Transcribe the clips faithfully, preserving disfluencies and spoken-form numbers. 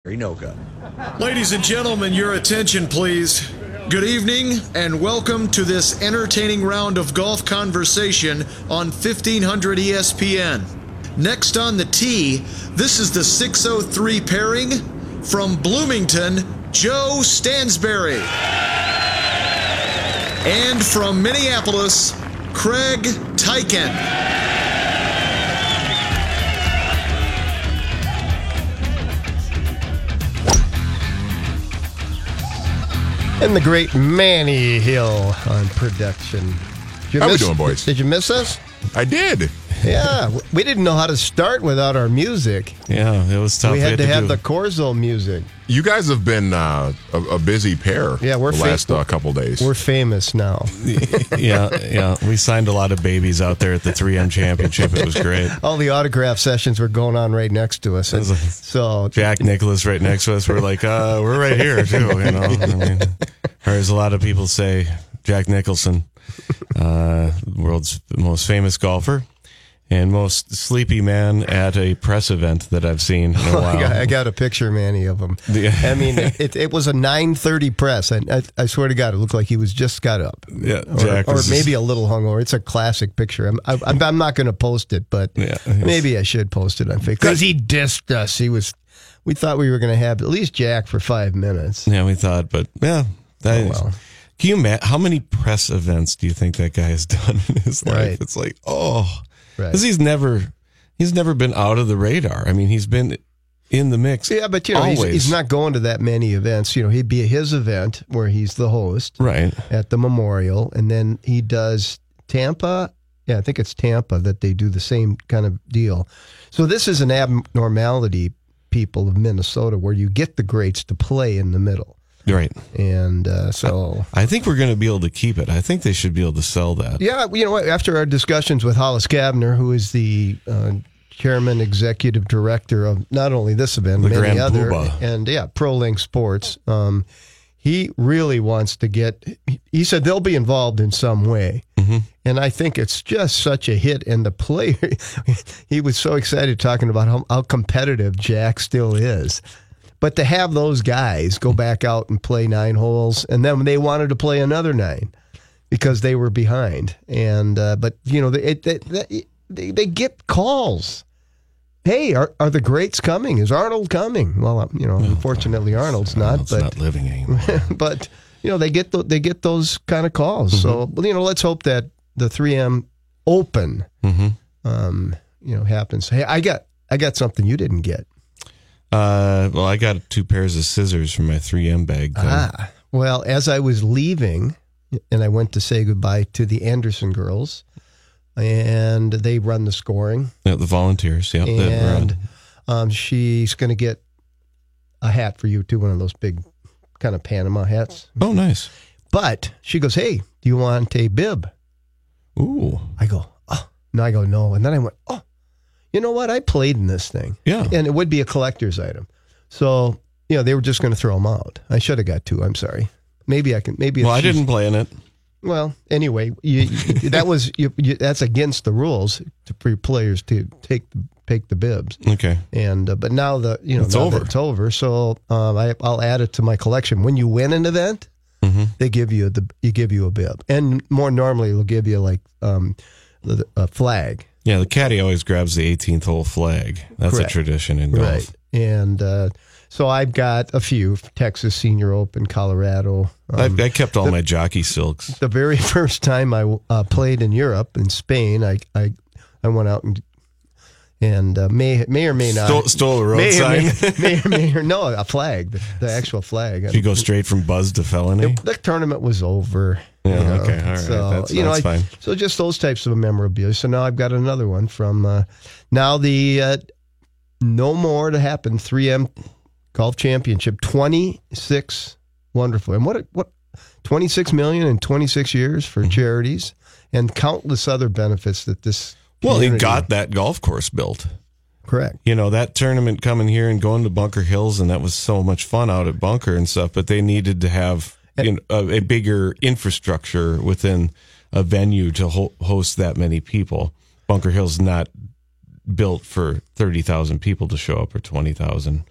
Noga. Ladies and gentlemen, your attention, please. Good evening, and welcome to this entertaining round of golf conversation on fifteen hundred E S P N. Next on the tee, this is the six oh three pairing from Bloomington, Joe Stansberry. And from Minneapolis, Craig Tyken. And the great Manny Hill on production. How miss, we doing, boys? Did you miss us? I did. Yeah, we didn't know how to start without our music. Yeah, it was tough. We had, we had to, to have do. the Corzo music. You guys have been uh, a, a busy pair. Yeah, we're the fam- last uh, couple days. We're famous now. yeah, yeah. We signed a lot of babies out there at the three M Championship. It was great. All the autograph sessions were going on right next to us. And so Jack Nicklaus right next to us. We're like, uh, we're right here too. You know, I mean, as a lot of people say, Jack Nicholson, uh, world's most famous golfer. And most sleepy man at a press event that I've seen in a while. I, got, I got a picture, Manny, of him. Yeah. I mean, it, it was a nine thirty press, and I, I swear to God, it looked like he was just got up. Yeah, or, Jack or was maybe just... a little hungover. It's a classic picture. I'm, I, I'm, I'm not going to post it, but yeah, maybe I should post it on Facebook. Because he dissed us. He was. We thought we were going to have at least Jack for five minutes. Yeah, we thought, but yeah. That oh, well. is, can you imagine how many press events do you think that guy has done in his life? Right. It's like, oh. Right. Because he's never, he's never been out of the radar. I mean, he's been in the mix. Yeah, but you know, he's, he's not going to that many events. You know, he'd be at his event where he's the host, right, at the Memorial, and then he does Tampa. Yeah, I think it's Tampa that they do the same kind of deal. So this is an abnormality, people of Minnesota, where you get the greats to play in the middle. Right. And uh, so... I, I think we're going to be able to keep it. I think they should be able to sell that. Yeah, you know what? After our discussions with Hollis Gabner, who is the uh, chairman, executive director of not only this event, the many Grand other, Poobah. and yeah, ProLink Sports, um, he really wants to get... He said they'll be involved in some way. Mm-hmm. And I think it's just such a hit. And the player... he was so excited talking about how, how competitive Jack still is. But to have those guys go back out and play nine holes, and then they wanted to play another nine because they were behind. And uh, but you know they, they they they get calls. Hey, are are the greats coming? Is Arnold coming? Well, you know, oh, unfortunately Arnold's not. Arnold's but not living anymore. But you know they get the, they get those kind of calls. Mm-hmm. So you know, let's hope that the three M Open, mm-hmm. um, you know, happens. Hey, I got I got something you didn't get. Uh, well, I got two pairs of scissors for my three M bag thing. Ah, well, as I was leaving, and I went to say goodbye to the Anderson girls, and they run the scoring. Yeah, the volunteers. Yeah, and um, she's going to get a hat for you too, one of those big kind of Panama hats. Oh, nice. But she goes, "Hey, do you want a bib?" Ooh. I go, "Oh." No, I go, "No." And then I went, "Oh. You know what? I played in this thing." Yeah. And it would be a collector's item. So, you know, they were just going to throw them out. I should have got two. I'm sorry. Maybe I can. Maybe. Well, I didn't play in it. Well, anyway, you, you, that was you, you, that's against the rules to, for your players to take take the bibs. Okay. And uh, but now the you know it's now over. It's over. So um, I, I'll add it to my collection. When you win an event, mm-hmm. they give you the you give you a bib, and more normally they'll give you like um, a flag. Yeah, the caddy always grabs the eighteenth hole flag. That's Correct. a tradition in golf. Right. And uh, so I've got a few, Texas Senior Open, Colorado. Um, I, I kept all the, my jockey silks. The very first time I uh, played in Europe, in Spain, I I, I went out and and uh, may may or may not stole, stole a road may sign. Or may, may or may or no a flag, the, the actual flag. Did you go straight from buzz to felony? The, the tournament was over. Yeah, you know, okay, all right. So that's, you know, that's I, fine. So just those types of memorabilia. So now I've got another one from uh, now the uh, No More to Happen three M Golf Championship twenty-six. Wonderful. And what what twenty-six million in twenty-six years for mm-hmm. charities and countless other benefits that this. Well, he community... got that golf course built. Correct. You know, that tournament coming here and going to Bunker Hills, and that was so much fun out at Bunker and stuff, but they needed to have you know, a, a bigger infrastructure within a venue to ho- host that many people. Bunker Hill's not built for thirty thousand people to show up or twenty thousand.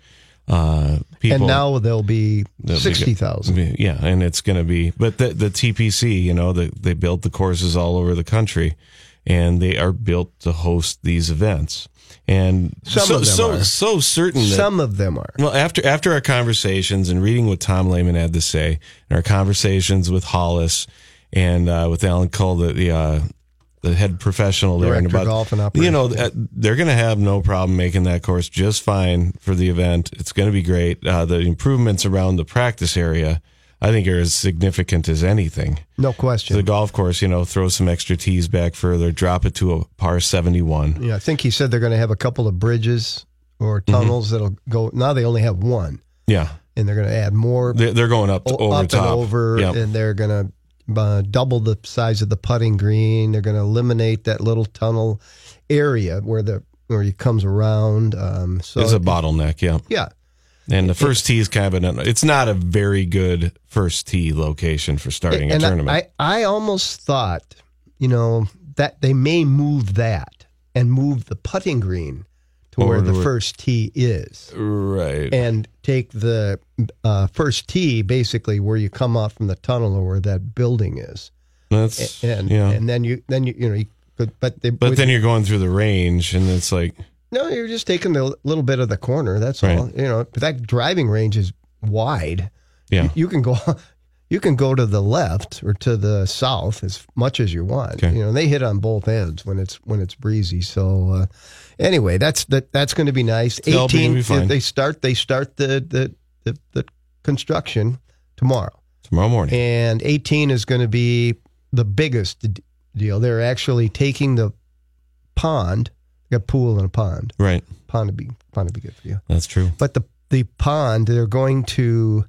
Uh, people, and now there'll be They'll be sixty thousand. Yeah, and it's going to be, but the the T P C, you know, the, they built the courses all over the country, and they are built to host these events. And Some so of them so are. so certain that, Some of them are. well, after after our conversations and reading what Tom Lehman had to say, and our conversations with Hollis and uh, with Alan Cole, the the, uh, the head professional there, and Director about golf and you know operations. uh, they're going to have no problem making that course just fine for the event. It's going to be great. Uh, the improvements around the practice area, I think, are as significant as anything. No question. The golf course, you know, throw some extra tees back further, drop it to a par seventy-one. Yeah, I think he said they're going to have a couple of bridges or tunnels Mm-hmm. that'll go. Now they only have one, Yeah, and they're going to add more they're, they're going up to, o- over up top. and over, Yep. and they're going to uh, double the size of the putting green. They're going to eliminate that little tunnel area where the where he comes around. Um, so It's a bottleneck, yeah. yeah, And the first tee is kind of an, it's not a very good first tee location for starting a and tournament. I, I almost thought, you know, that they may move that and move the putting green to Over where the to- first tee is. right. And take the uh, first tee basically where you come off from the tunnel or where that building is, That's, and yeah. and then you then you you know you could but they, but with- then you're going through the range, and it's like, no, you're just taking a little bit of the corner. That's Right. all. You know, but that driving range is wide. yeah. You, you can go. You can go to the left or to the south as much as you want. Okay. You know, they hit on both ends when it's when it's breezy. So uh, anyway, that's that that's going to be nice. Still be- eighteen. be fine. They start. They start the the, the the construction tomorrow, Tomorrow morning. and eighteen is going to be the biggest d- deal. They're actually taking the pond. Got a pool and a pond. Right. Pond would be pond would be good for you. That's true. But the the pond, they're going to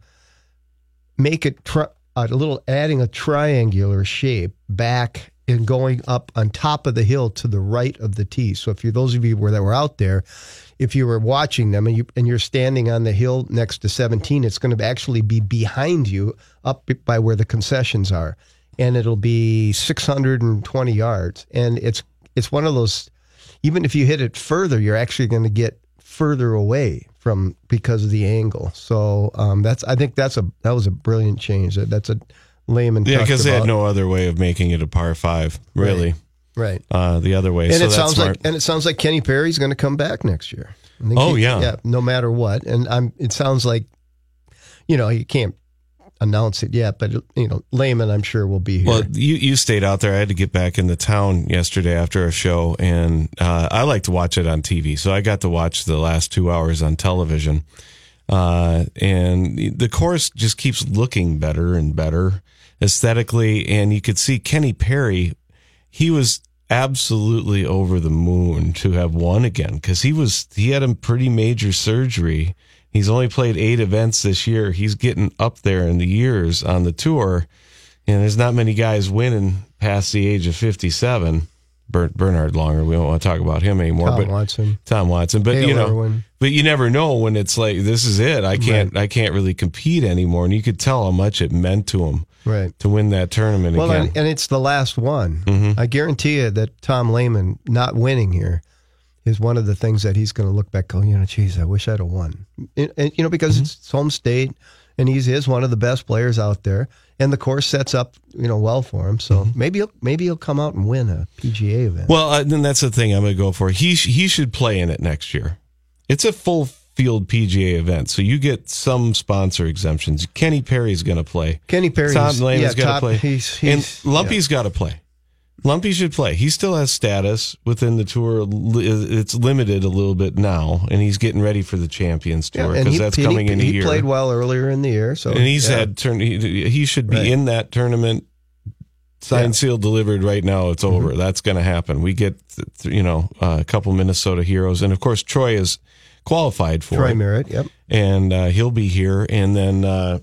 make it tri- a little, adding a triangular shape back and going up on top of the hill to the right of the tee. So if you, those of you were, that were out there, if you were watching them and you and you're standing on the hill next to seventeen, it's going to actually be behind you, up by where the concessions are, and it'll be six hundred twenty yards. And it's it's one of those. Even if you hit it further, you're actually going to get further away from because of the angle. So um, that's I think that's a that was a brilliant change. That, that's a layman. Yeah, talked because they had about. no other way of making it a par five, really. right. Uh, the other way. And so it that's sounds smart. like and it sounds like Kenny Perry's going to come back next year. I think Oh, he- yeah. yeah. No matter what, and I'm. It sounds like, you know, you can't announce it yet, but you know, layman, I'm sure will be here. Well, you, you stayed out there. I had to get back into town yesterday after a show, and uh, I like to watch it on T V. So I got to watch the last two hours on television. Uh, and the course just keeps looking better and better aesthetically. And you could see Kenny Perry, he was absolutely over the moon to have won again because he was he had a pretty major surgery. He's only played eight events this year. He's getting up there in the years on the tour, and there's not many guys winning past the age of fifty-seven. Ber- Bernhard Longer, we don't want to talk about him anymore. Tom but Watson. Tom Watson, but Dale you know, Irwin. but you never know when it's like this is it. I can't, I can't really compete anymore, and you could tell how much it meant to him Right. to win that tournament Well, again. and, and it's the last one. Mm-hmm. I guarantee you that Tom Lehman not winning here is one of the things that he's going to look back, go, you know, geez, I wish I'd have won. And, and, you know, because Mm-hmm. it's his home state, and he is one of the best players out there, and the course sets up, you know, well for him. So maybe he'll maybe he'll come out and win a P G A event. Mm-hmm. Well, uh, then that's the thing I'm going to go for. He sh- he should play in it next year. It's a full field P G A event, so you get some sponsor exemptions. Kenny Perry's going to play. Kenny Perry's Tom Lehman's yeah, got to top- play. He's, he's, and Lumpy's got to play. Lumpy should play. He still has status within the tour. It's limited a little bit now, and he's getting ready for the Champions yeah, Tour and because he, that's and coming he, in a he year. played well earlier in the year, so and he's yeah. had turn. He, he should be Right. in that tournament. Signed, Yeah. sealed, delivered. Right now, it's over. That's going to happen. We get, you know, a couple Minnesota heroes, and of course, Troy is qualified for Troy it, Merritt. Yep. and uh, he'll be here. And then uh,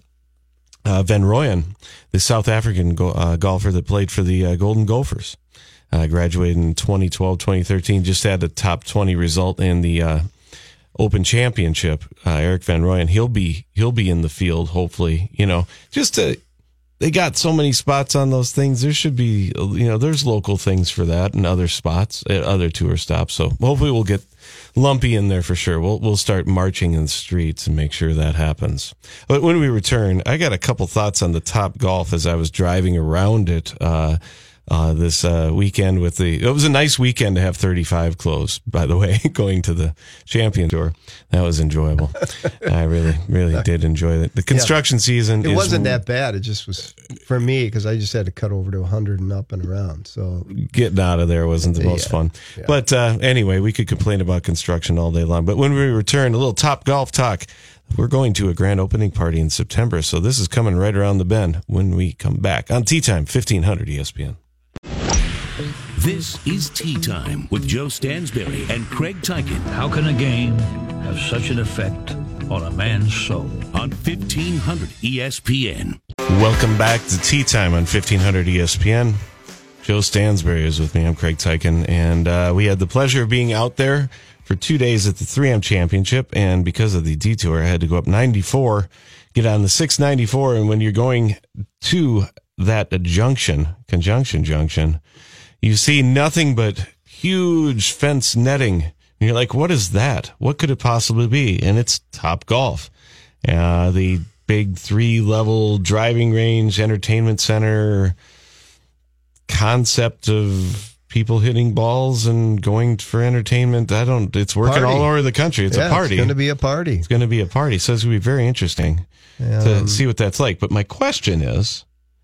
uh, Van Rooyen, the South African go- uh, golfer that played for the uh, Golden Gophers, uh, graduated in twenty twelve, twenty thirteen. Just had a top twenty result in the uh, Open Championship. Uh, Eric Van Rooyen, he'll be he'll be in the field. Hopefully, you know, just to. they got so many spots on those things. There should be, you know, there's local things for that and other spots at other tour stops. So hopefully we'll get Lumpy in there for sure. We'll we'll start marching in the streets and make sure that happens. But when we return, I got a couple thoughts on the Top Golf as I was driving around it uh, uh, this uh, weekend. With the it was a nice weekend to have thirty-five close. By the way, going to the Champion Tour, that was enjoyable. I really really did enjoy it. The construction yeah. season. It is, wasn't that bad. It just was for me because I just had to cut over to one hundred and up and around. So getting out of there wasn't the most yeah. fun. Yeah. But uh, anyway, we could complain about construction all day long. But when we return, a little Top Golf talk. We're going to a grand opening party in September, so this is coming right around the bend when we come back on Tea Time, fifteen hundred E S P N. This is Tea Time with Joe Stansberry and Craig Tyken. How can a game have such an effect on a man's soul? On fifteen hundred E S P N. Welcome back to Tea Time on fifteen hundred E S P N. Joe Stansberry is with me. I'm Craig Tyken, and uh, we had the pleasure of being out there for two days at the three M Championship, and because of the detour, I had to go up ninety-four, get on the six ninety-four, and when you're going to that junction, conjunction junction, you see nothing but huge fence netting. And you're like, what is that? What could it possibly be? And it's Top Golf, uh, the big three-level driving range, entertainment center, concept of people hitting balls and going for entertainment. I don't, it's working party. all over the country. It's yeah, a party. It's going to be a party. It's going to be a party. So it's going to be very interesting um, to see what that's like. But my question is,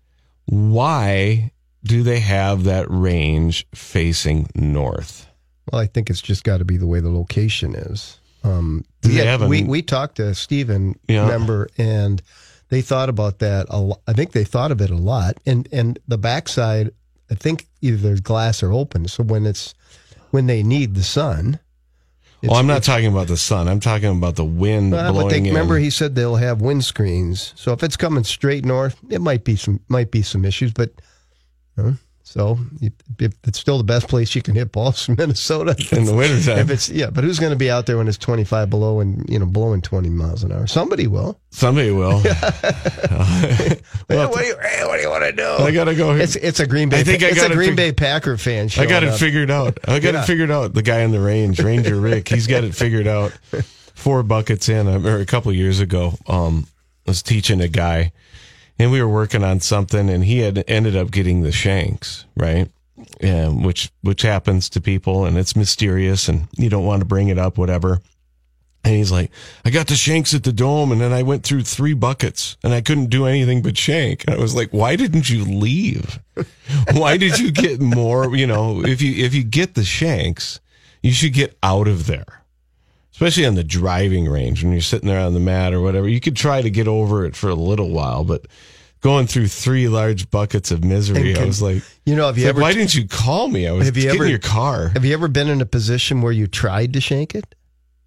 why do they have that range facing north? Well, I think it's just got to be the way the location is. Um, we, had, we, we talked to Steven, yeah. member, and they thought about that a lot. I think they thought of it a lot. And, and the backside, I think either there's glass or open. So when it's when they need the sun. Well, I'm not talking about the sun. I'm talking about the wind well, blowing but they, in. Remember, he said they'll have windscreens. So if it's coming straight north, it might be some might be some issues. But uh, so if it's still the best place you can hit balls in Minnesota in the wintertime. If it's yeah, but who's going to be out there when it's twenty-five below and you know blowing twenty miles an hour? Somebody will. Somebody will. well, what, do you, what do you want to do? I gotta go. It's it's a Green Bay. I think I it's got a Green fig- Bay Packer fan. I got it up. figured out. I got yeah. it figured out. The guy on the range, Ranger Rick, he's got it figured out. Four buckets in. I remember a couple years ago, um, I was teaching a guy, and we were working on something, and he had ended up getting the shanks, right? Yeah, which which happens to people, and it's mysterious, and you don't want to bring it up, whatever. And he's like, I got the shanks at the Dome, and then I went through three buckets, and I couldn't do anything but shank. And I was like, why didn't you leave? Why did you get more? You know, if you if you get the shanks, you should get out of there, especially on the driving range when you're sitting there on the mat or whatever. You could try to get over it for a little while, but going through three large buckets of misery, can, I was like, you know, have you like, ever? Why didn't you call me? I was have you getting ever, in your car. Have you ever been in a position where you tried to shank it?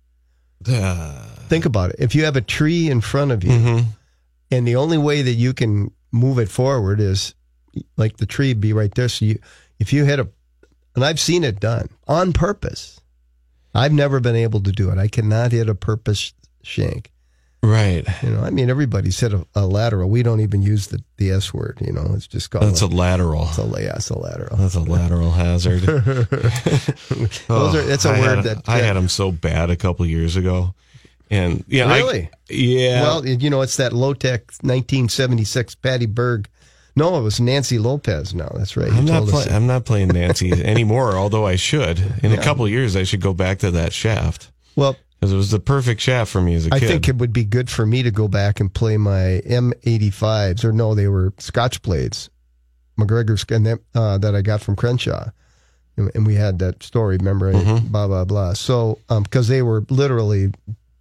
Uh, Think about it. If you have a tree in front of you, mm-hmm. and the only way that you can move it forward is like the tree be right there. So you, if you hit a, and I've seen it done on purpose. I've never been able to do it. I cannot hit a purpose shank. Right. You know, I mean, everybody's hit a, a lateral. We don't even use the, the S word, you know, it's just called. That's a, a lateral. It's a, yeah, it's a lateral. That's a lateral hazard. Those oh, are, it's a I word had, that. I had them so bad a couple years ago. And yeah, Really? I, yeah. Well, you know, it's that low-tech nineteen seventy-six Patty Berg. No, it was Nancy Lopez now. That's right. I'm You not, told us play, I'm not playing Nancy anymore, although I should. In Yeah. a couple of years, I should go back to that shaft. Well, Because it was the perfect shaft for me as a I kid. think it would be good for me to go back and play my M eighty-fives, or no, they were Scotch blades, McGregor's, and that, uh, that I got from Crenshaw. And, and we had that story, remember? Mhm. Blah, blah, blah. So, because they were literally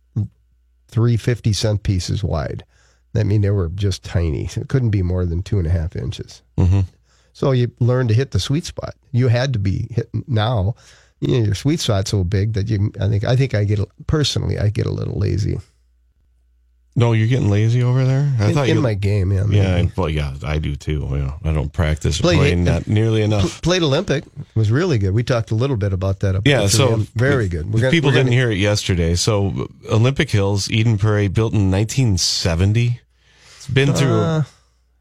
three fifty cent pieces wide. I mean, they were just tiny. It couldn't be more than two and a half inches. Mm-hmm. So you learn to hit the sweet spot. You had to be hitting now. You know, your sweet spot's so big that you. I think. I think I get personally. I get a little lazy No, you're getting lazy over there? I in, thought in you my game. Yeah. Yeah, maybe. I- well, yeah, I do too. You know, I don't practice Play- playing not nearly Pl- enough. played Olympic. It was really good. We talked a little bit about that. Up Yeah, at so three M. Very good. We're gonna, people we're didn't gonna, hear it yesterday. So Olympic Hills, Eden Prairie, built in nineteen seventy. It's been through. Uh,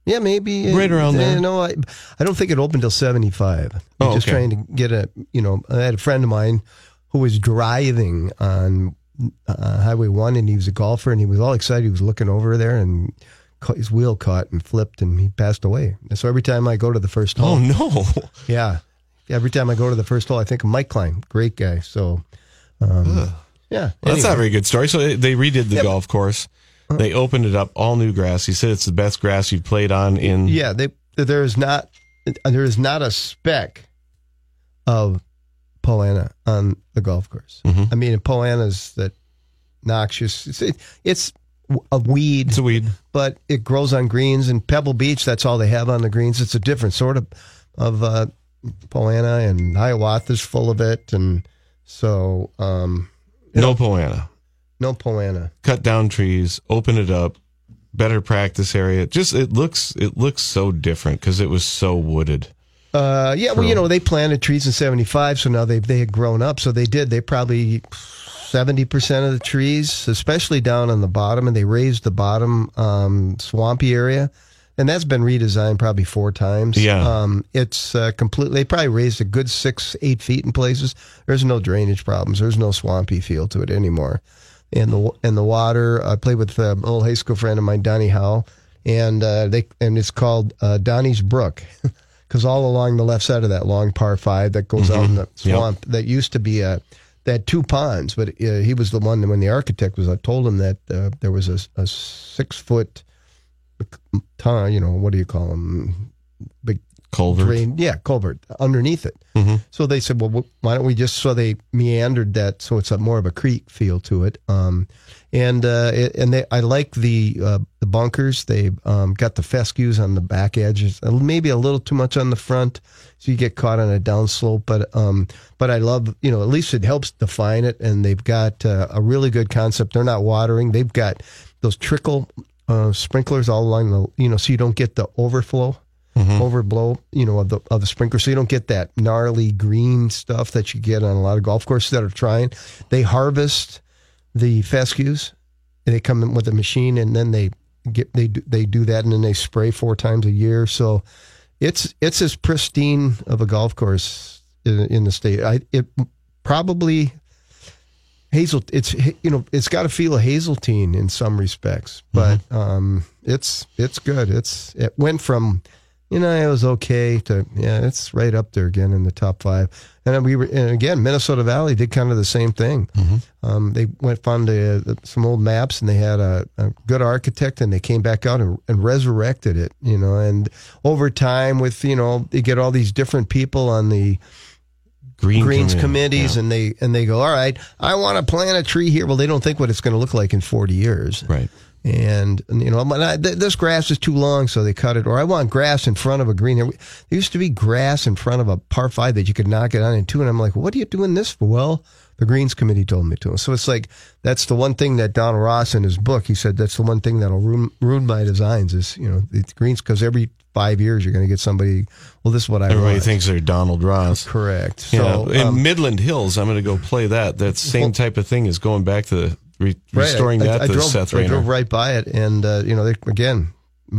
Yeah, maybe Right around uh, there. You know, I, I don't think it opened till seventy-five. Oh, just okay. trying to get a, you know, I had a friend of mine who was driving on uh, Highway one, and he was a golfer, and he was all excited. He was looking over there, and ca- his wheel caught and flipped, and he passed away. And so every time I go to the first hole, Oh, no. yeah, every time I go to the first hole, I think of Mike Klein, great guy. So, um, yeah, Well, that's not a anyway. very good story. So they redid the Yep. golf course. They opened it up, all new grass. He said it's the best grass you've played on in. Yeah, they, there is not there is not a speck of Poa annua on the golf course. Mhm. I mean, Poa annua's that noxious. It's, it, it's a weed, It's a weed. but it grows on greens. And Pebble Beach, that's all they have on the greens. It's a different sort of of uh, Poa annua, and Hiawatha's full of it, and so um, No Poa annua. no Poa annua. Cut down trees, open it up, better practice area. Just it looks it looks so different because it was so wooded. Uh, yeah, well, you know, they planted trees in seventy-five, so now they they had grown up. So they did. They probably seventy percent of the trees, especially down on the bottom, and they raised the bottom um, swampy area. And that's been redesigned probably four times. Yeah. Um, it's uh, completely, they probably raised a good six, eight feet in places. There's no drainage problems. There's no swampy feel to it anymore. And the and the water, I played with an old high school friend of mine, Donnie Howe, and uh, they and it's called uh, Donnie's Brook, because all along the left side of that long par five that goes out in the swamp, that used to be a, they had two ponds, but uh, he was the one that when the architect was, I told him that uh, there was a, a six foot, ton, you know, what do you call them, big Culvert. drain, yeah, culvert underneath it. Mm-hmm. So they said, well, wh- why don't we just, so they meandered that so it's a more of a creek feel to it. Um, and uh, it, and they, I like the uh, the bunkers. They um, got the fescues on the back edges, uh, maybe a little too much on the front, so you get caught on a downslope. But um, but I love, you know, at least it helps define it. And they've got uh, a really good concept. They're not watering. They've got those trickle uh, sprinklers all along the, you know, so you don't get the overflow. Mm-hmm. Overblow, you know, of the of the sprinkler, so you don't get that gnarly green stuff that you get on a lot of golf courses that are trying. They harvest the fescues, and they come in with a machine, and then they get they do, they do that, and then they spray four times a year. So it's it's as pristine of a golf course in, in the state. I it probably Hazel. It's you know it's got a feel of Hazeltine in some respects, but mm-hmm. um, it's it's good. It's it went from, you know, it was okay to, yeah, it's right up there again in the top five. And then we were, and again, Minnesota Valley did kind of the same thing. Mm-hmm. Um, they went found uh, some old maps, and they had a, a good architect, and they came back out and, and resurrected it, you know. And over time, with, you know, they get all these different people on the Green greens committee, committees, yeah. and they and they go, all right, I want to plant a tree here. Well, they don't think what it's going to look like in forty years. Right. And, you know, I, this grass is too long, so they cut it. Or I want grass in front of a green. There, there used to be grass in front of a par five that you could knock it on in two. And I'm like, what are you doing this for? Well, the Greens Committee told me to. So it's like, that's the one thing that Donald Ross in his book, he said, that's the one thing that'll ruin, ruin my designs is, you know, the Greens, because every five years you're going to get somebody, well, this is what I Everybody want. thinks they're Donald Ross. Correct. Yeah. So, In um, Midland Hills, I'm going to go play that. That same well, type of thing is going back to the re- Right, restoring I, that I, I to drove, Seth I Rayner. drove right by it, and uh, you know, they, again,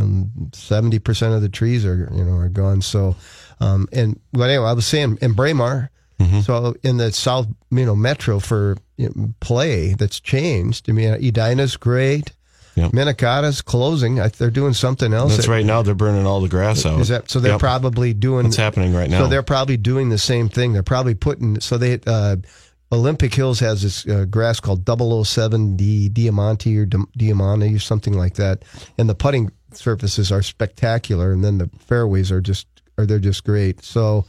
seventy percent of the trees are you know are gone. So, um, and but anyway, I was saying in Braemar, mm-hmm. so in the South, you know, Metro for you know, play that's changed. I mean, Edina's great. Yep. Minnecotta's closing. I, they're doing something else. That's that, right now. They're burning all the grass out. Is that so? They're Yep. probably doing. What's happening right now? So they're probably doing the same thing. They're probably putting. So they. Uh, Olympic Hills has this uh, grass called double oh seven D Diamante or Di- Diamante or something like that, and the putting surfaces are spectacular, and then the fairways are just are they're just great. So,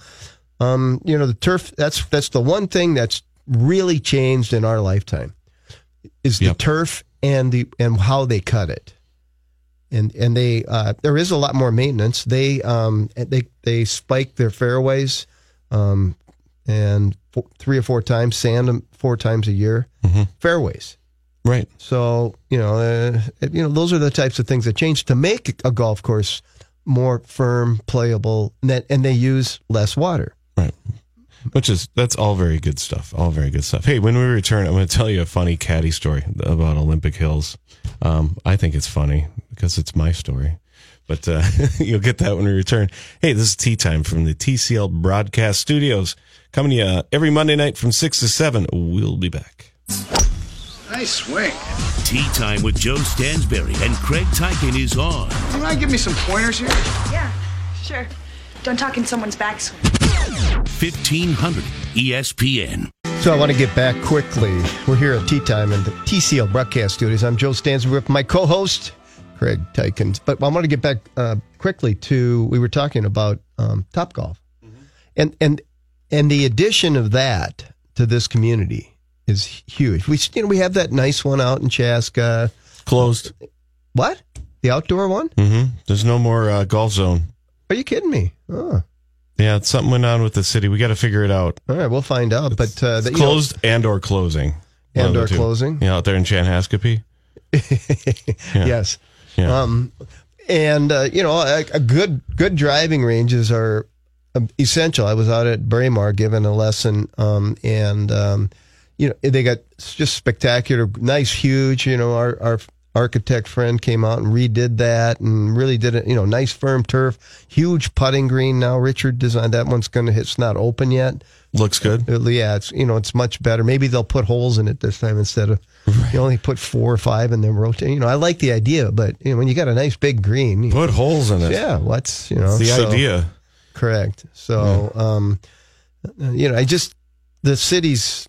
um, you know, the turf that's that's the one thing that's really changed in our lifetime is the Yep. turf and the and how they cut it, and and they uh, there is a lot more maintenance. They um they they spike their fairways. Um, and four, three or four times, sand them four times a year, mm-hmm. fairways. Right. So, you know, uh, you know, those are the types of things that change to make a golf course more firm, playable, and, that, and they use less water. Right. Which is, that's all very good stuff. All very good stuff. Hey, when we return, I'm going to tell you a funny caddy story about Olympic Hills. Um, I think it's funny because it's my story. But uh, you'll get that when we return. Hey, this is Tea Time from the T C L Broadcast Studios. Coming to you uh, every Monday night from six to seven. We'll be back. Nice swing. Tea Time with Joe Stansberry and Craig Tyken is on. You mind giving me some pointers here? Yeah, sure. Don't talk in someone's backswing. fifteen hundred E S P N. So I want to get back quickly. We're here at Tea Time in the T C L Broadcast Studios. I'm Joe Stansberry with my co-host, Craig Tyken. But I want to get back uh, quickly to, we were talking about um, Topgolf. Mm-hmm. And, and, and the addition of that to this community is huge. We, you know, we have that nice one out in Chaska. Closed. What? The outdoor one? Mm-hmm. There's no more uh, golf zone. Are you kidding me? Oh. Yeah, something went on with the city. We got to figure it out. All right, we'll find out. It's, but uh, it's the, closed know, and or closing. And or closing. Yeah, out there in Chanhaskapee. yeah. Yes. Yeah. Um, and uh, you know, a, a good good driving ranges are essential. I was out at Braemar giving a lesson, um, and um, you know, they got just spectacular, nice, huge. You know, our our architect friend came out and redid that and really did it. You know, nice firm turf, huge putting green. Now Richard designed that one's going to hit. It's not open yet. Looks good. Uh, yeah, it's you know it's much better. Maybe they'll put holes in it this time instead of right. You only put four or five and then rotate. You know, I like the idea, but you know when you got a nice big green, you put know, holes in it. Yeah, what's you know the so, idea? Correct. So, yeah. um, you know, I just the city's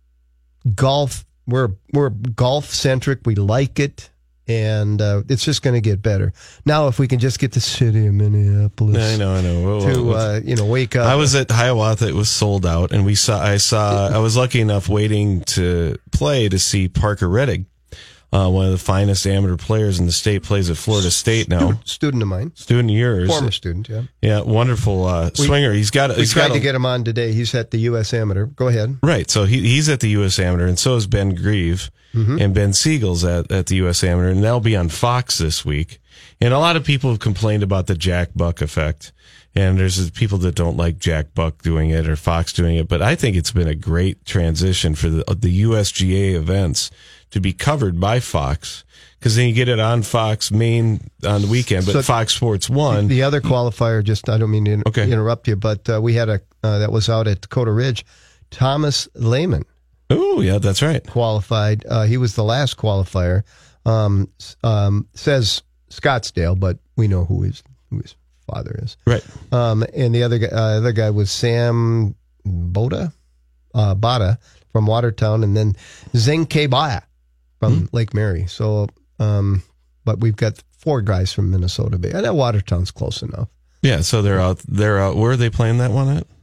golf. We're we're golf centric. We like it. And uh, it's just going to get better. Now, if we can just get the city of Minneapolis, I know, I know, whoa, to whoa. Uh, you know wake up. I was at Hiawatha; it was sold out, and we saw. I saw. I was lucky enough waiting to play to see Parker Rettig, uh, one of the finest amateur players in the state. Plays at Florida State now. Student, student of mine, student of yours, former student. Yeah, yeah, wonderful uh, we, swinger. He's got. We he's tried got to a, get him on today. He's at the U S Amateur. Go ahead. Right. So he he's at the U S Amateur, and so is Ben Grieve. Mm-hmm. And Ben Siegel's at, at the U S Amateur, and they'll be on Fox this week. And a lot of people have complained about the Jack Buck effect. And there's people that don't like Jack Buck doing it or Fox doing it. But I think it's been a great transition for the, the U S G A events to be covered by Fox. Because then you get it on Fox Main on the weekend, but so Fox Sports one. The other qualifier, just I don't mean to okay. interrupt you, but uh, we had a uh, that was out at Dakota Ridge. Thomas Lehman. Oh, yeah, that's right. Qualified. Uh, he was the last qualifier. Um, um, says Scottsdale, but we know who his who his father is. Right. Um, and the other guy, uh, other guy was Sam Boda, uh, Bada from Watertown, and then Zeng Kebaya from mm-hmm. Lake Mary. So, um, but we've got four guys from Minnesota Bay. I know Watertown's close enough. Yeah. So they're out. They're out. Where are they playing that one at?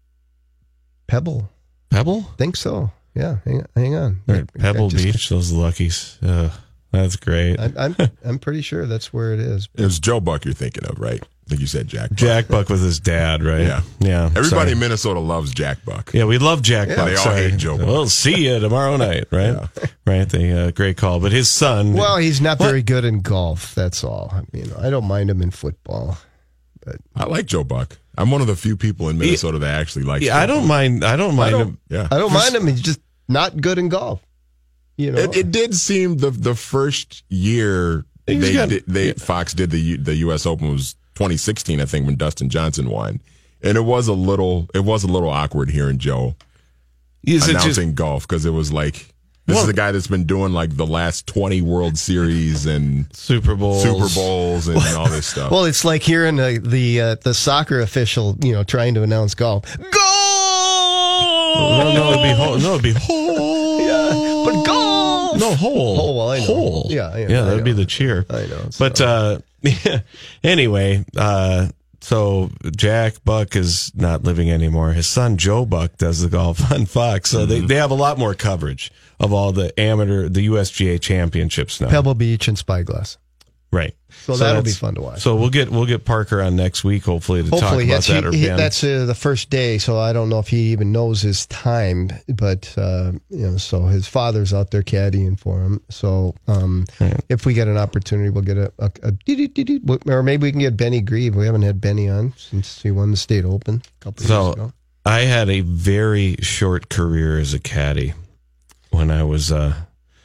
Pebble. Pebble? Think so. Yeah, hang, hang on. Right, Pebble just, Beach, those Luckies. Uh, that's great. I, I'm I'm pretty sure that's where it is. It was Joe Buck you're thinking of, right? I think you said Jack Buck. Jack Buck with his dad, right? Yeah. Yeah. Everybody sorry. in Minnesota loves Jack Buck. Yeah, we love Jack yeah, Buck. They all sorry. hate Joe Buck. We'll see you tomorrow night, right? Yeah. Right. The uh, great call. But his son. Well, he's not what? very good in golf. That's all. I mean, I don't mind him in football. But I like Joe Buck. I'm one of the few people in Minnesota yeah. that actually likes Yeah, Joe I don't Buck. mind. I don't mind I don't, him. Yeah. I don't mind him. He's just not good in golf. You know, it, it did seem the the first year He's they got, did, they yeah. Fox did the the U S Open was twenty sixteen, I think, when Dustin Johnson won, and it was a little it was a little awkward hearing Joe Is announcing just, golf because it was like this well, is the guy that's been doing like the last twenty World Series and Super Bowls, Super Bowls, and all this stuff. Well, it's like hearing the the, uh, the soccer official, you know, trying to announce golf. Goal! No, no, it'd be hole. No, it'd be hole. Yeah, but golf. No hole. Hole. Well, I know. Hole. Yeah, I know, yeah, I that'd know. be the cheer. I know. But uh, anyway, uh, so Jack Buck is not living anymore. His son Joe Buck does the golf on Fox, so mm-hmm. they they have a lot more coverage of all the amateur, the U S G A championships now. Pebble Beach and Spyglass. Right. So, so that'll be fun to watch. So we'll get we'll get Parker on next week, hopefully, to hopefully, talk about that. Or he, Ben. That's uh, the first day, so I don't know if he even knows his time. But uh, you know, so his father's out there caddying for him. So um, right. if we get an opportunity, we'll get a, a, a or maybe we can get Benny Grieve. We haven't had Benny on since he won the state open a couple of so years ago. I had a very short career as a caddy when I was uh,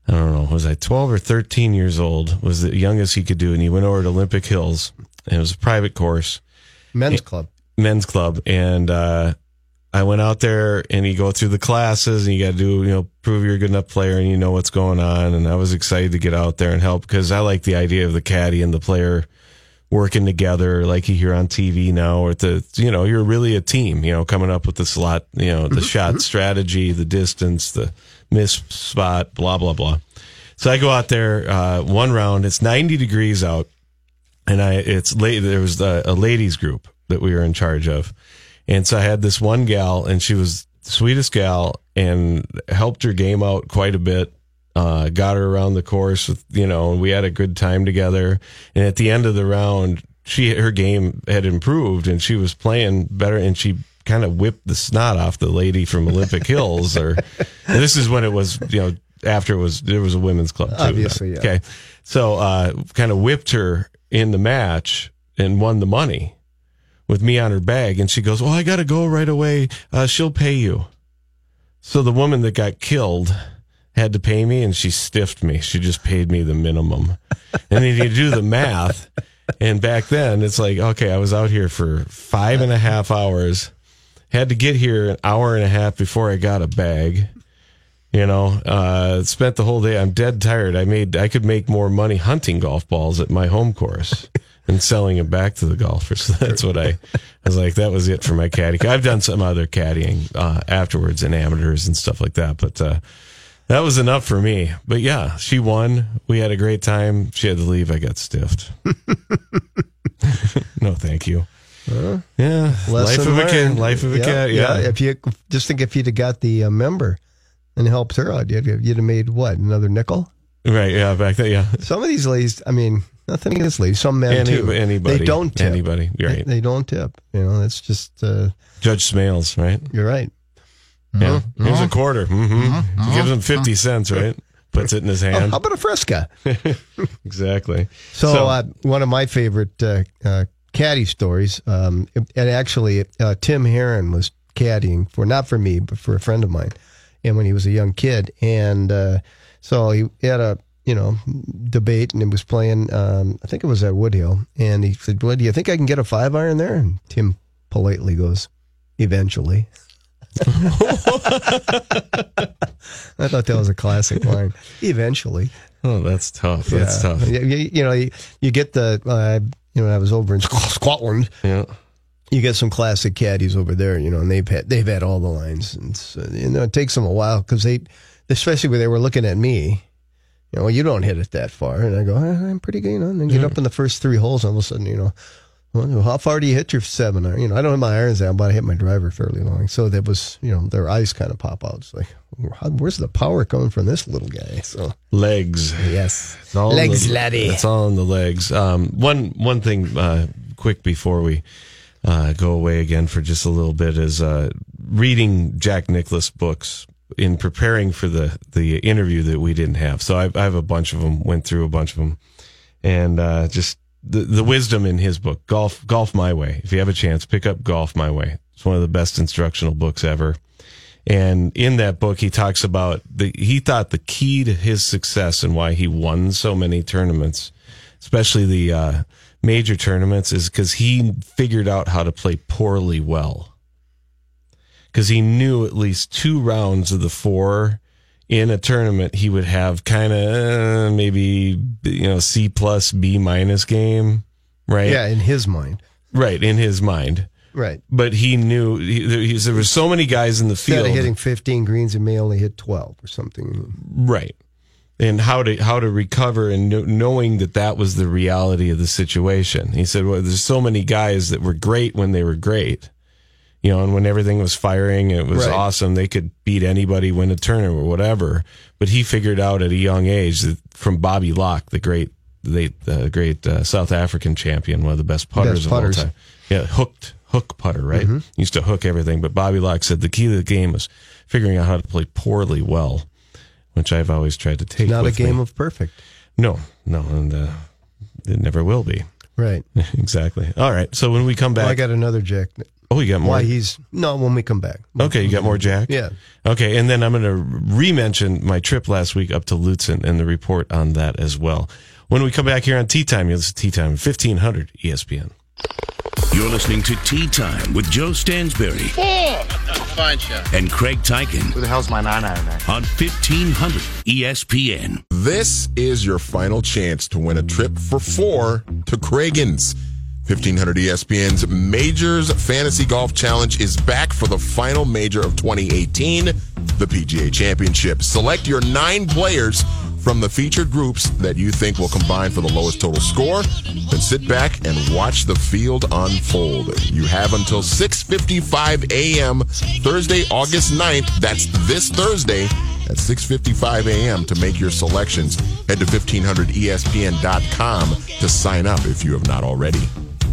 I don't know, was I twelve or thirteen years old, was the youngest he could do. And he went over to Olympic Hills, and it was a private course. Men's club. Men's club. And uh, I went out there, and you go through the classes, and you got to do, you know, prove you're a good enough player and you know what's going on. And I was excited to get out there and help because I like the idea of the caddy and the player working together like you hear on T V now, or the, you know, you're really a team, you know, coming up with the slot, you know, the shot strategy, the distance, the miss spot, blah, blah, blah. So I go out there, uh, one round, it's ninety degrees out, and I, it's late, there was a, a ladies group that we were in charge of. And so I had this one gal, and she was the sweetest gal and helped her game out quite a bit. Uh, got her around the course with, you know, and we had a good time together. And at the end of the round, she, her game had improved and she was playing better, and she kind of whipped the snot off the lady from Olympic Hills. Or and this is when it was, you know, after it was, there was a women's club too. Obviously, yeah. Okay. So, uh, kind of whipped her in the match and won the money with me on her bag. And she goes, "Oh, I got to go right away. Uh, she'll pay you." So the woman that got killed had to pay me, and she stiffed me. She just paid me the minimum. And then you do the math, and back then it's like, okay, I was out here for five and a half hours, had to get here an hour and a half before I got a bag, you know, uh, spent the whole day. I'm dead tired. I made, I could make more money hunting golf balls at my home course and selling them back to the golfers. So that's what I, I was like, that was it for my caddy. I've done some other caddying, uh, afterwards in amateurs and stuff like that, but, uh, that was enough for me. But yeah, she won. We had a great time. She had to leave. I got stiffed. No, thank you. Uh, yeah. Life of, a cat, life of a yeah, cat. Yeah. yeah. If you just think if you'd have got the uh, member and helped her out, you'd, you'd have made what? Another nickel? Right. Yeah. Back then. Yeah. Some of these ladies, I mean, nothing against ladies. Some men Any, too. Anybody. They don't tip. Anybody. You're right. They, they don't tip. You know, that's just. Uh, Judge Smales, right? You're right. Yeah. Mm-hmm. Here's a quarter. Mm-hmm. He gives him fifty cents, right? Puts it in his hand. Oh, how about a Fresca? Exactly. So, So- uh, one of my favorite uh, uh, caddy stories, um, and actually, uh, Tim Herron was caddying for, not for me, but for a friend of mine, and when he was a young kid. And uh, so he had a, you know, debate, and he was playing, um, I think it was at Woodhill, and he said, "Well, do you think I can get a five iron there?" And Tim politely goes, "Eventually." I thought that was a classic line. Eventually. Oh, that's tough. That's Yeah. tough. You, you- you know, you, you get the, uh, you know, I was over in Scotland. Yeah. You get some classic caddies over there, you know, and they've had, they've had all the lines. And so, you know, it takes them a while because they, especially when they were looking at me, you know, well, you don't hit it that far. And I go, "Eh, I'm pretty good, you know, and then get Yeah. up in the first three holes, and all of a sudden, you know, well, how far do you hit your seven iron? You know, I don't have my irons down, but I hit my driver fairly long. So that was, you know, their eyes kind of pop out. It's like, how, where's the power coming from this little guy? So Legs. yes, It's all in legs, the, laddie. It's all in the legs. Um, one one thing, uh, quick before we uh, go away again for just a little bit is uh, reading Jack Nicklaus books in preparing for the the interview that we didn't have. So I, I have a bunch of them. Went through a bunch of them, and uh, just the the wisdom in his book, Golf Golf My Way. If you have a chance, pick up Golf My Way. It's one of the best instructional books ever. And in that book, he talks about the, he thought the key to his success and why he won so many tournaments, especially the uh, major tournaments, is because he figured out how to play poorly well. Because he knew at least two rounds of the four in a tournament, he would have kind of uh, maybe, you know, C plus, B minus game, right? Yeah, in his mind. Right, in his mind. Right. But he knew he, he, there were so many guys in the Instead field of hitting fifteen greens, he may only hit twelve or something. right, and how to how to recover and kn- knowing that that was the reality of the situation. He said, "Well, there's so many guys that were great when they were great, you know, and when everything was firing, it was Right. awesome. They could beat anybody, win a tournament or whatever." But he figured out at a young age that from Bobby Locke, the great the uh, great uh, South African champion, one of the best putters Best of putters. all time. Yeah, hooked. Hook putter, right? Mm-hmm. Used to hook everything. But Bobby Locke said the key to the game was figuring out how to play poorly well, which I've always tried to take. Not a with game me. of perfect. No, no, and uh, it never will be. Right. Exactly. All right. So when we come back, Well, I got another Jack. Oh, you got more? Why he's no when we come back. Okay, you got more Jack? Yeah. Okay, and then I'm going to re-mention my trip last week up to Lutsen and the report on that as well. When we come back here on Tea Time, you'll listen to Tea Time, fifteen hundred E S P N. You're listening to Tea Time with Joe Stansberry. Oh, fine shot. And Craig Tyken. Who the hell's my nine ninety-nine? On fifteen hundred E S P N. This is your final chance to win a trip for four to Craigan's. fifteen hundred E S P N's Majors Fantasy Golf Challenge is back for the final major of twenty eighteen, the P G A Championship. Select your nine players from the featured groups that you think will combine for the lowest total score, then sit back and watch the field unfold. You have until six fifty-five a.m. Thursday, August ninth. That's this Thursday at six fifty-five a.m. to make your selections. Head to fifteen hundred E S P N dot com to sign up if you have not already.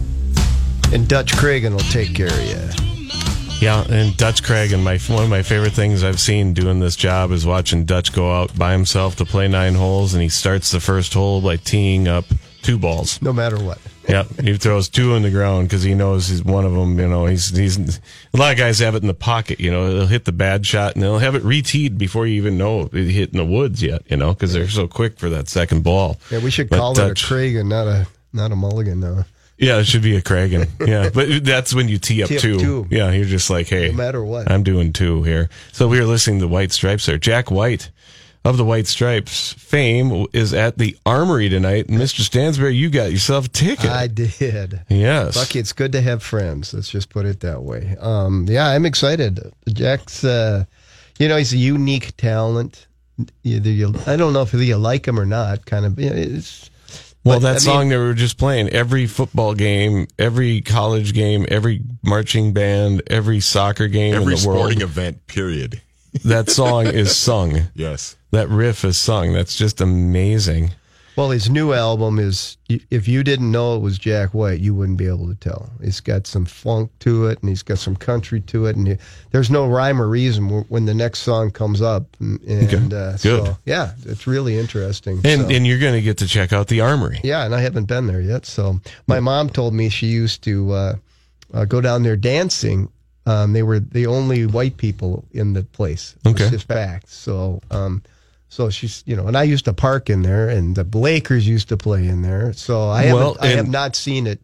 And Dutch Cragen will take care of you. Yeah, and Dutch Craig, and my one of my favorite things I've seen doing this job is watching Dutch go out by himself to play nine holes, and he starts the first hole by teeing up two balls. No matter what. Yeah, he throws two in the ground because he knows he's one of them. You know, he's he's a lot of guys have it in the pocket. You know, they'll hit the bad shot and they'll have it re-teed before you even know it hit in the woods yet. You know, because they're so quick for that second ball. Yeah, we should But call Dutch, it a Cragen, not a not a mulligan. No. Yeah, it should be a Cragen. Yeah, but that's when you tee up Tee up two. two. Yeah, you're just like, hey, No matter what. I'm doing two here. So we were listening to White Stripes there. Jack White of the White Stripes fame is at the Armory tonight. And Mister Stansberry, you got yourself a ticket. I did. Yes. Bucky, it's good to have friends. Let's just put it that way. Um, yeah, I'm excited. Jack's, uh, you know, he's a unique talent. Either you, I don't know if you like him or not. Kind of, you know, it's. Well, but, that I song mean, that we were just playing, every football game, every college game, every marching band, every soccer game Every in the world, sporting event, period. that song is sung. Yes. That riff is sung. That's just amazing. Well, his new album is, if you didn't know it was Jack White, you wouldn't be able to tell. It's got some funk to it, and he's got some country to it, and he, there's no rhyme or reason when the next song comes up. And, and uh, Good. so, yeah, it's really interesting. And so. and you're going to get to check out the Armory. Yeah, and I haven't been there yet. So my mom told me she used to uh, uh, go down there dancing. Um, they were the only white people in the place. Okay. It's just fact. So, um, so she's, you know, and I used to park in there, and the Lakers used to play in there. So I haven't, Well, I have and- not seen it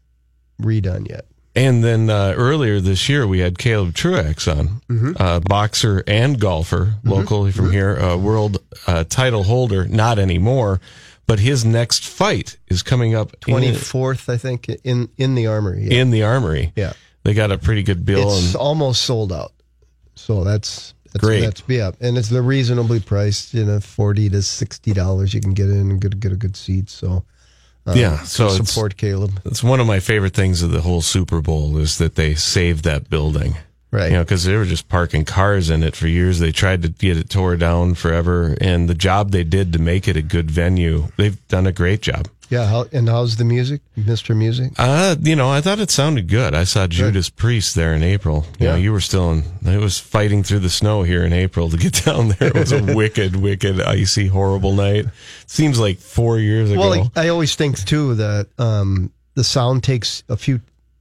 redone yet. And then uh, earlier this year, we had Caleb Truex on, Mm-hmm. uh, boxer and golfer, locally from here, uh, world uh, title holder, not anymore, but his next fight is coming up in, twenty-fourth, I think, in in the Armory. Yeah. in the Armory. yeah. They got a pretty good bill. It's and almost sold out. So that's, that's Great. That's, yeah, and it's the reasonably priced. You know, forty to sixty dollars. You can get in and get get a good seat. So um, Yeah, so it's- support Caleb. It's one of my favorite things of the whole Super Bowl is that they saved that building. Right. You know, because they were just parking cars in it for years. They tried to get it tore down forever. And the job they did to make it a good venue, they've done a great job. Yeah, how, and how's the music, Mister Music? Uh, you know, I thought it sounded good. I saw Judas Priest there in April. You Yeah. know, you were still in, it was fighting through the snow here in April to get down there. It was a wicked, wicked, icy, horrible night. Seems like four years ago. Well, I, I always think too that um, the sound takes a few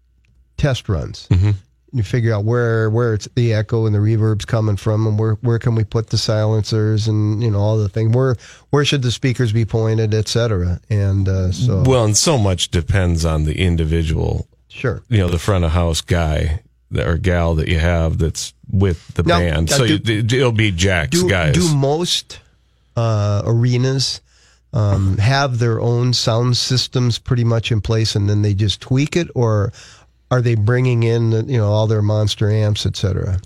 test runs. Mm-hmm. You figure out where where it's the echo and the reverb's coming from, and where where can we put the silencers, and you know all the thing. Where where should the speakers be pointed, et cetera. And uh, so well, and so much depends on the individual, sure. you know, the front of house guy that- or gal that you have that's with the Now, band. uh, So do- you, it'll be Jack's Do guys. do most uh, arenas um, have their own sound systems pretty much in place, and then they just tweak it, or are they bringing in, you know, all their monster amps, et cetera?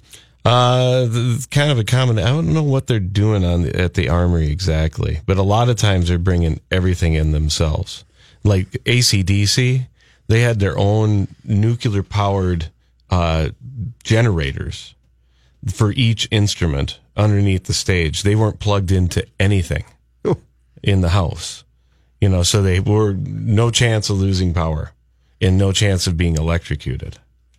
Uh, the, kind of a common. I don't know what they're doing on the, at the Armory exactly, but a lot of times they're bringing everything in themselves. Like A C D C, they had their own nuclear powered uh, generators for each instrument underneath the stage. They weren't plugged into anything Oh. in the house, you know, so they were no chance of losing power and no chance of being electrocuted.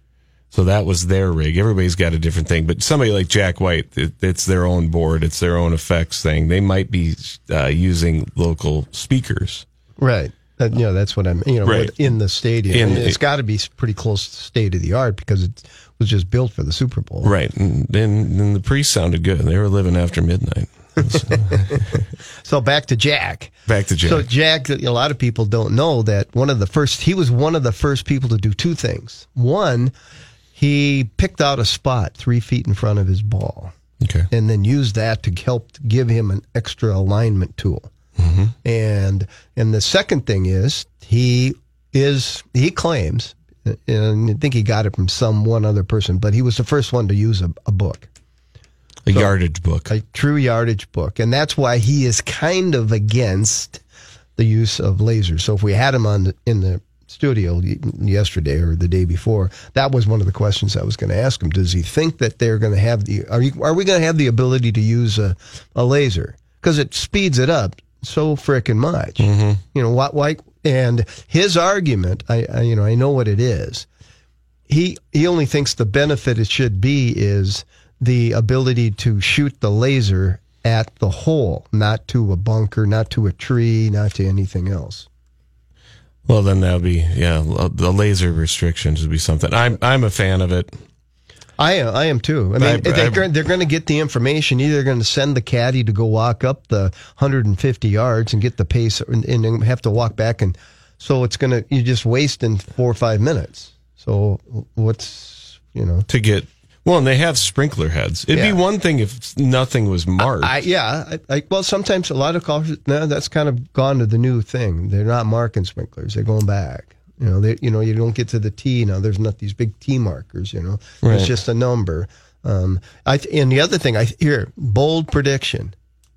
So that was their rig. Everybody's got a different thing, but somebody like Jack White, it, it's their own board, it's their own effects thing. They might be uh, using local speakers, Right. Uh, you know, that's what I'm, you know, Right. in the stadium. In And the- it's got to be pretty close to state of the art because it was just built for the Super Bowl. Right. And then and the priests sounded good. They were living after midnight. So back to Jack. Back to Jack. So Jack, a lot of people don't know that one of the first, he was one of the first people to do two things. One, he picked out a spot three feet in front of his ball Okay. and then used that to help give him an extra alignment tool. Mm-hmm. And and the second thing is he is he claims, and I think he got it from some one other person, but he was the first one to use a, a book, A So- yardage book. a true yardage book, and that's why he is kind of against the use of lasers. So if we had him on the, in the studio y- yesterday or the day before, that was one of the questions I was going to ask him. Does he think that they're going to have the are you are we going to have the ability to use a, a laser because it speeds it up so frickin' much? Mm-hmm. You know what? Why? And his argument, I, I you know I know what it is. He he only thinks the benefit it should be is the ability to shoot the laser at the hole, not to a bunker, not to a tree, not to anything else. Well, then that'll be, yeah, the laser restrictions would be something. I'm I'm a fan of it. I am, I am too. I mean, I- they're, I- going- they're going to get the information. Either they're going to send the caddy to go walk up the one hundred fifty yards and get the pace, and, and then have to walk back, and so it's going to you're just wasting four or five minutes. So what's you know? To get, well, and they have sprinkler heads. It'd Yeah. be one thing if nothing was marked. I, yeah, I, I, well, sometimes a lot of golfers, no, that's kind of gone to the new thing. They're not marking sprinklers; they're going back. You know, they, you know, you don't get to the tee now. There's not these big tee markers. You know, Right. it's just a number. Um, I th- and the other thing, I here bold prediction: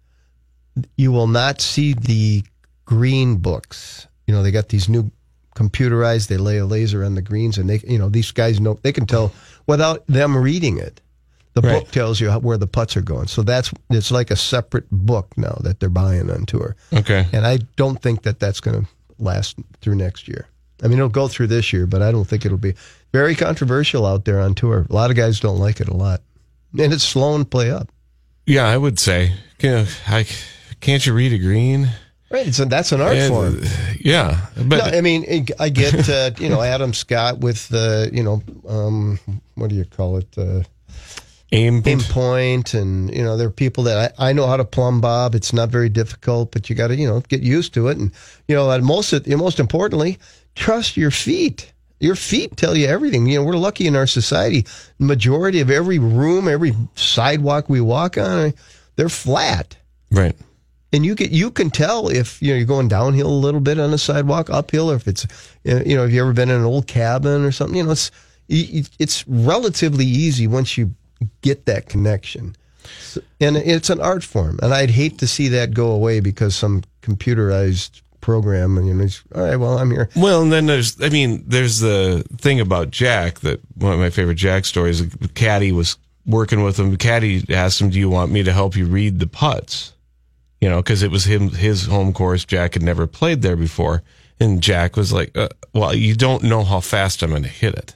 you will not see the green books. You know, they got these new computerized. They lay a laser on the greens, and they, you know, these guys know they can tell without them reading it. The Right. book tells you how, where the putts are going. So that's it's like a separate book now that they're buying on tour. Okay. And I don't think that that's going to last through next year. I mean, it'll go through this year, but I don't think it'll be very controversial out there on tour. A lot of guys don't like it a lot, and it's slow and play up. Yeah, I would say. You know, I, can't you read a green? Right. It's a, that's an art And, form. yeah, but No, I mean, I get, uh, you know, Adam Scott with the, you know, um, what do you call it? Uh, aim, aim point, and you know there are people that I, I know how to plumb bob. It's not very difficult, but you got to you know get used to it, and you know and most of, most importantly, trust your feet. Your feet tell you everything. You know we're lucky in our society. Majority of every room, every sidewalk we walk on, they're flat, right. and you get you can tell if you know you're going downhill a little bit on a sidewalk, uphill, or if it's you know have you ever been in an old cabin or something? You know it's it's relatively easy once you get that connection. So, and it's an art form, and I'd hate to see that go away because some computerized program and you know it's, all right, well I'm here. Well, and then there's, I mean, there's the thing about Jack that one of my favorite Jack stories. Caddy was working with him. Caddy asked him, "Do you want me to help you read the putts?" You know, because it was him his home course. Jack had never played there before, and Jack was like, uh, "Well, you don't know how fast I'm going to hit it."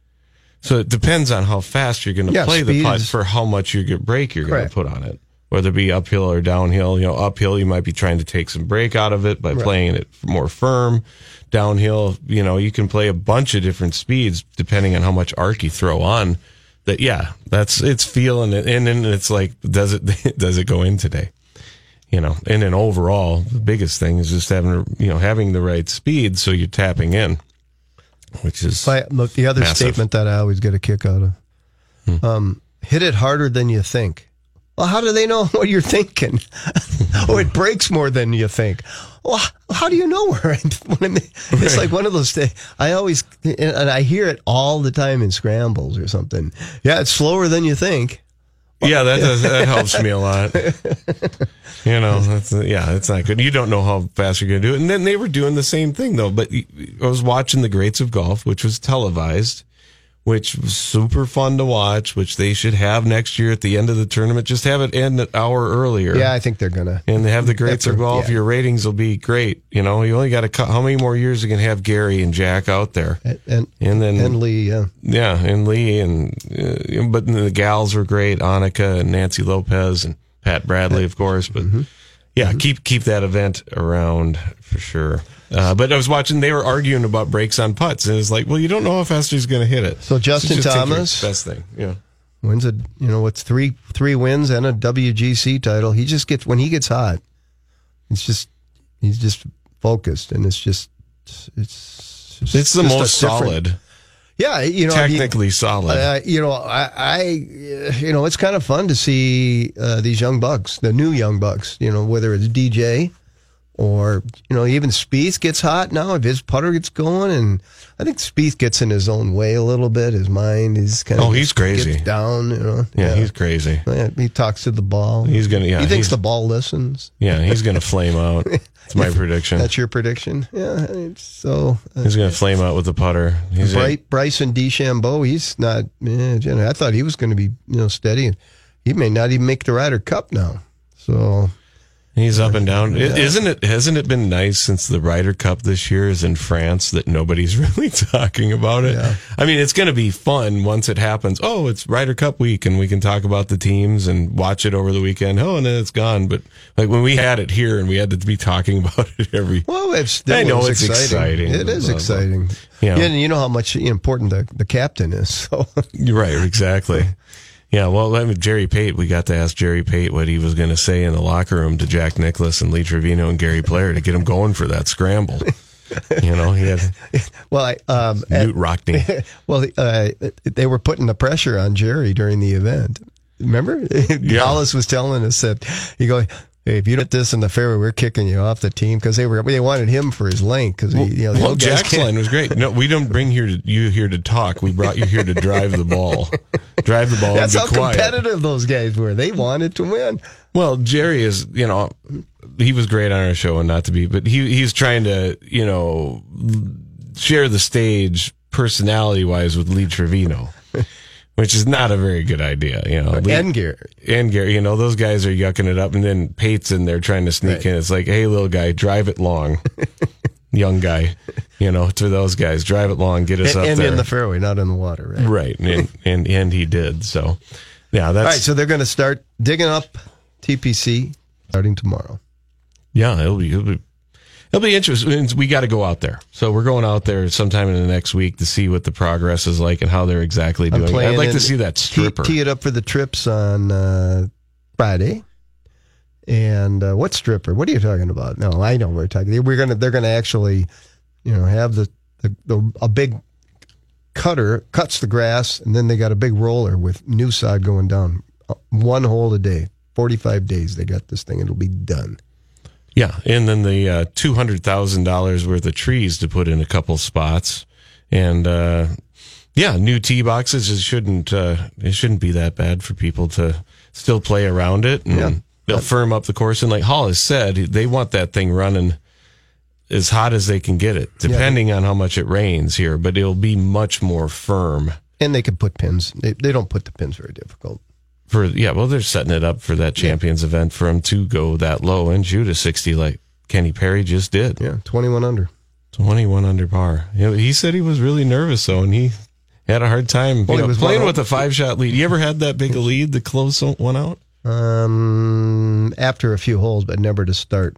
So it depends on how fast you're going to Yeah, play the speed putt is- for how much you get break you're going to Correct. put on it, whether it be uphill or downhill. You know, uphill you might be trying to take some break out of it by Right. playing it more firm. Downhill, you know, you can play a bunch of different speeds depending on how much arc you throw on. That yeah, that's it's feeling it, and then it's like, does it does it go in today? You know, and then overall, the biggest thing is just having you know having the right speed so you're tapping in. Which is But look, the other massive. statement that I always get a kick out of: Hmm. um, hit it harder than you think. Well, how do they know what you're thinking? Oh, it breaks more than you think. Well, h- how do you know where I'm? When I'm it's Right. like one of those things. I always and I hear it all the time in scrambles or something. Yeah, it's slower than you think. Yeah, that does, that helps me a lot. You know, that's yeah, it's not good. You don't know how fast you're going to do it. And then they were doing the same thing though. But I was watching the Greats of Golf, which was televised, which was super fun to watch. Which they should have next year at the end of the tournament. Just have it end an hour earlier. Yeah, I think they're gonna. And they have the Greats That's of a- Golf. yeah. Your ratings will be great. You know, you only got to cut. How many more years are you going to have Gary and Jack out there? And and, And then and Lee, yeah. Yeah, and Lee and uh, but the gals were great, Annika and Nancy Lopez and Pat Bradley, of course. But Yeah, Mm-hmm. keep keep that event around for sure. Uh, but I was watching; they were arguing about breaks on putts, and it's like, well, you don't know how fast he's going to hit it. So Justin just take your Thomas, best thing, yeah, wins a you know what's three three wins and a W G C title. He just gets when he gets hot. It's just he's just focused, and it's just it's it's, just, it's the just a most different- solid, Yeah, you know, I mean, technically solid. Uh, you know, I, I, you know, it's kind of fun to see uh, these young bucks, the new young bucks. You know, whether it's D J or you know, even Spieth gets hot now. If his putter gets going, and I think Spieth gets in his own way a little bit. His mind is kind of Oh, he's crazy. gets down. You know, yeah, he's crazy. Yeah, he talks to the ball. He's gonna. Yeah, he thinks he's- the ball listens. Yeah, he's going to flame out. That's my prediction. That's your prediction. Yeah. it's- So uh, He's going to flame out with the putter. He's Bright, Bryson DeChambeau, he's not. Eh, I thought he was going to be, you know, steady. And he may not even make the Ryder Cup now. So He's up and down. Yeah. Isn't it? Hasn't it been nice since the Ryder Cup this year is in France that nobody's really talking about it? Yeah. I mean, it's going to be fun once it happens. Oh, it's Ryder Cup week, and we can talk about the teams and watch it over the weekend. Oh, and then it's gone. But like when we had it here, and we had to be talking about it every. Well, it's still I know it's it's exciting. exciting. It is Blah, blah. exciting. Yeah. Yeah, and you know how much important the, the captain is. So You're right, exactly. Yeah, well, I mean, Jerry Pate, we got to ask Jerry Pate what he was going to say in the locker room to Jack Nicklaus and Lee Trevino and Gary Player to get him going for that scramble. You know, he had well, I um, Newt Rockney. well, uh, they were putting the pressure on Jerry during the event. Remember, Hollis was telling us that he go, hey, if you don't get this in the fairway, we're kicking you off the team because they were they wanted him for his length because Well, you know the well old guys Jack's can't- line was great. No, we don't bring here to, you here to talk. We brought you here to drive the ball, drive the ball. That's and how be quiet. competitive those guys were. They wanted to win. Well, Jerry is, you know, he was great on our show and not to be, but he he's trying to, you know, share the stage personality wise with Lee Trevino, which is not a very good idea, you know. Lee, And Gary. and Gary, you know, those guys are yucking it up, and then Pate's in there trying to sneak Right. in. It's like, hey, little guy, drive it long. Young guy, you know, to those guys, drive it long, get us And, up and there. in the fairway, not in the water, right? Right, and, and and he did. So, yeah, that's All right, so they're going to start digging up T P C starting tomorrow. yeah, it'll be it'll be, it'll be interesting. We got to go out there, so we're going out there sometime in the next week to see what the progress is like and how they're exactly I'm doing. playing I'd like in- to see that Tee, stripper. tee it up for the trips on uh, Friday. And uh, what stripper? What are you talking about? No, I know what we're talking. We're gonna. They're gonna actually, you know, have the, the, the a big cutter cuts the grass, and then they got a big roller with new sod going down. Uh, One hole a day, forty-five days. They got this thing. It'll be done. Yeah, and then the uh, two hundred thousand dollars worth of trees to put in a couple spots, and uh, yeah, new tee boxes. It shouldn't uh, it shouldn't be that bad for people to still play around it, and Yeah. they'll firm up the course. And like Hall has said, they want that thing running as hot as they can get it, depending on how much it rains here. But it'll be much more firm. And they can put pins. They, they don't put the pins very difficult. For yeah, well, they're setting it up for that Champions event for him to go that low and shoot a sixty like Kenny Perry just did. Yeah, twenty-one under. twenty-one under par. You know, he said he was really nervous, though, and he had a hard time Well, you he know, was playing one with a five shot lead. You ever had that big a lead to close one out? Um, after a few holes, but never to start.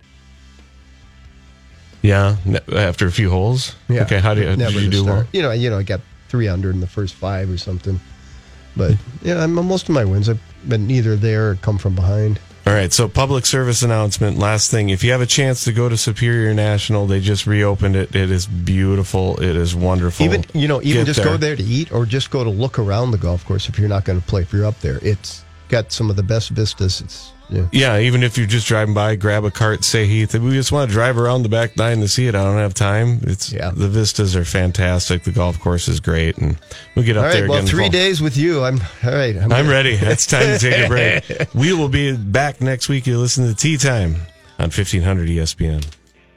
Yeah, ne- after a few holes. Yeah. Okay, how do you, Never did you to do? start. Well? You know, you know, I got three under in the first five or something. But yeah, I'm, most of my wins have been either there or come from behind. All right, so public service announcement. Last thing, if you have a chance to go to Superior National, they just reopened it. It is beautiful. It is wonderful. Even you know, even Get just go there to eat or just go to look around the golf course if you're not going to play. If you're up there, it's got some of the best vistas. It's yeah. Yeah, even if you're just driving by, grab a cart, say, Heath, we just want to drive around the back nine to see it. I don't have time. It's Yeah. The vistas are fantastic. The golf course is great, and we'll get up All there right. Well, again. three fall. days with you. I'm all right. I'm, I'm ready. It's time to take a break. We will be back next week. You listen to Tea Time on fifteen hundred E S P N.